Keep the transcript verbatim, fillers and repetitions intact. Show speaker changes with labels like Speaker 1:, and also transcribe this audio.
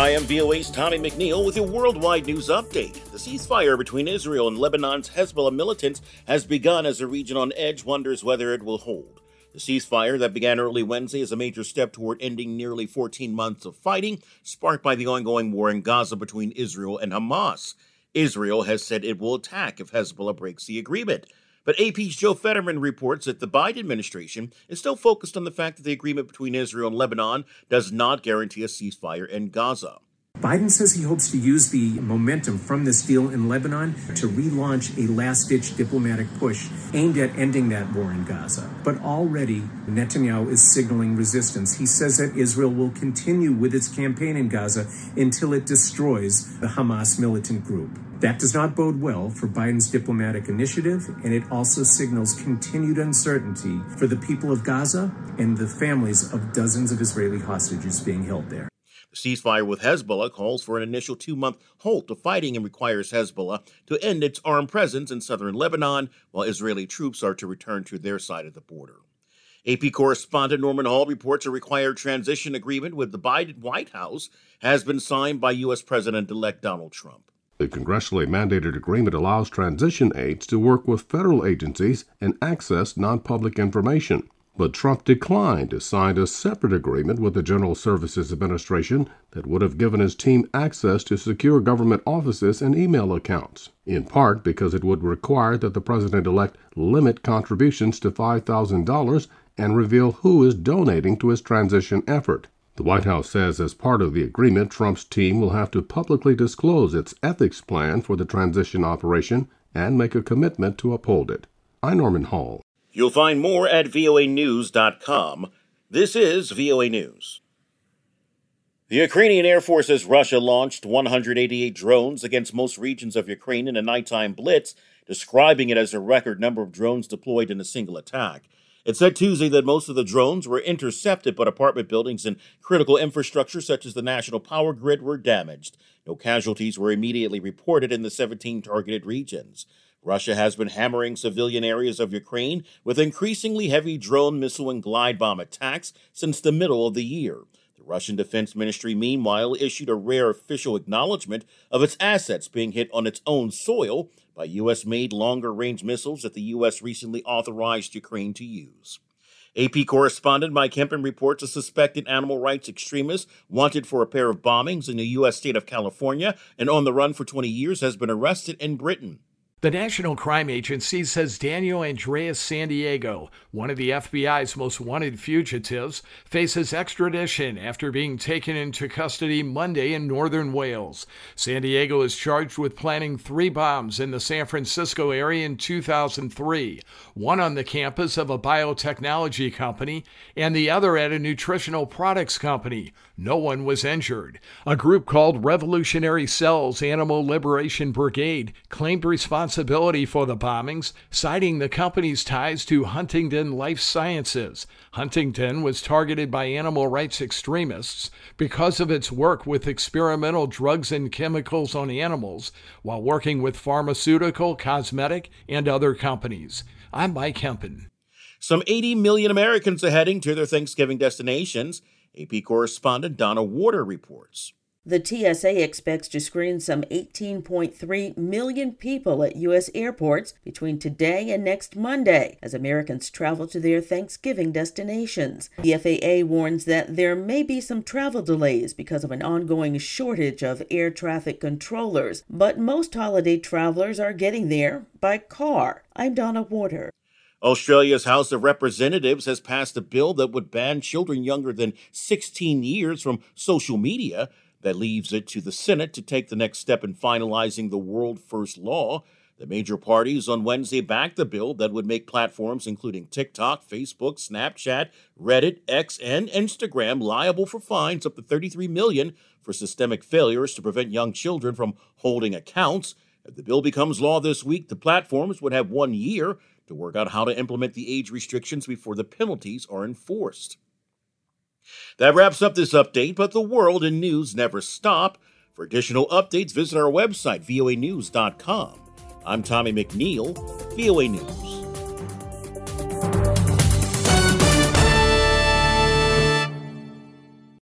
Speaker 1: Hi, I'm V O A's Tommy McNeil with your worldwide news update. The ceasefire between Israel and Lebanon's Hezbollah militants has begun as the region on edge wonders whether it will hold. The ceasefire that began early Wednesday is a major step toward ending nearly fourteen months of fighting, sparked by the ongoing war in Gaza between Israel and Hamas. Israel has said it will attack if Hezbollah breaks the agreement. But A P's Joe Fetterman reports that the Biden administration is still focused on the fact that the agreement between Israel and Lebanon does not guarantee a ceasefire in Gaza.
Speaker 2: Biden says he hopes to use the momentum from this deal in Lebanon to relaunch a last-ditch diplomatic push aimed at ending that war in Gaza. But already, Netanyahu is signaling resistance. He says that Israel will continue with its campaign in Gaza until it destroys the Hamas militant group. That does not bode well for Biden's diplomatic initiative, and it also signals continued uncertainty for the people of Gaza and the families of dozens of Israeli hostages being held there.
Speaker 1: The ceasefire with Hezbollah calls for an initial two-month halt to fighting and requires Hezbollah to end its armed presence in southern Lebanon, while Israeli troops are to return to their side of the border. A P correspondent Norman Hall reports a required transition agreement with the Biden White House has been signed by U S President-elect Donald Trump.
Speaker 3: The congressionally mandated agreement allows transition aides to work with federal agencies and access non-public information. But Trump declined to sign a separate agreement with the General Services Administration that would have given his team access to secure government offices and email accounts, in part because it would require that the president-elect limit contributions to five thousand dollars and reveal who is donating to his transition effort. The White House says as part of the agreement, Trump's team will have to publicly disclose its ethics plan for the transition operation and make a commitment to uphold it. I'm Norman Hall.
Speaker 1: You'll find more at V O A news dot com. This is V O A News. The Ukrainian Air Force says Russia launched one hundred eighty-eight drones against most regions of Ukraine in a nighttime blitz, describing it as a record number of drones deployed in a single attack. It said Tuesday that most of the drones were intercepted, but apartment buildings and critical infrastructure such as the national power grid were damaged. No casualties were immediately reported in the seventeen targeted regions. Russia has been hammering civilian areas of Ukraine with increasingly heavy drone, missile, and glide bomb attacks since the middle of the year. The Russian Defense Ministry, meanwhile, issued a rare official acknowledgement of its assets being hit on its own soil by U S-made longer-range missiles that the U S recently authorized Ukraine to use. A P correspondent Mike Hempen reports a suspected animal rights extremist wanted for a pair of bombings in the U S state of California and on the run for twenty years has been arrested in Britain.
Speaker 4: The National Crime Agency says Daniel Andreas Sandiego, one of the F B I's most wanted fugitives, faces extradition after being taken into custody Monday in northern Wales. Sandiego is charged with planning three bombs in the San Francisco area in two thousand three, one on the campus of a biotechnology company and the other at a nutritional products company. No one was injured. A group called Revolutionary Cells Animal Liberation Brigade claimed responsibility for the bombings, citing the company's ties to Huntington Life Sciences. Huntington was targeted by animal rights extremists because of its work with experimental drugs and chemicals on animals, while working with pharmaceutical, cosmetic, and other companies. I'm Mike Hempen.
Speaker 1: Some eighty million Americans are heading to their Thanksgiving destinations. A P correspondent Donna Warder reports.
Speaker 5: The T S A expects to screen some eighteen point three million people at U S airports between today and next Monday as Americans travel to their Thanksgiving destinations. The F A A warns that there may be some travel delays because of an ongoing shortage of air traffic controllers, but most holiday travelers are getting there by car. I'm Donna Warder.
Speaker 1: Australia's House of Representatives has passed a bill that would ban children younger than sixteen years from social media. That leaves it to the Senate to take the next step in finalizing the world-first law. The major parties on Wednesday backed the bill that would make platforms including TikTok, Facebook, Snapchat, Reddit, X, and Instagram liable for fines up to thirty-three million dollars for systemic failures to prevent young children from holding accounts. If the bill becomes law this week, the platforms would have one year to work out how to implement the age restrictions before the penalties are enforced. That wraps up this update, but the world and news never stop. For additional updates, visit our website, V O A news dot com. I'm Tommy McNeil, V O A News.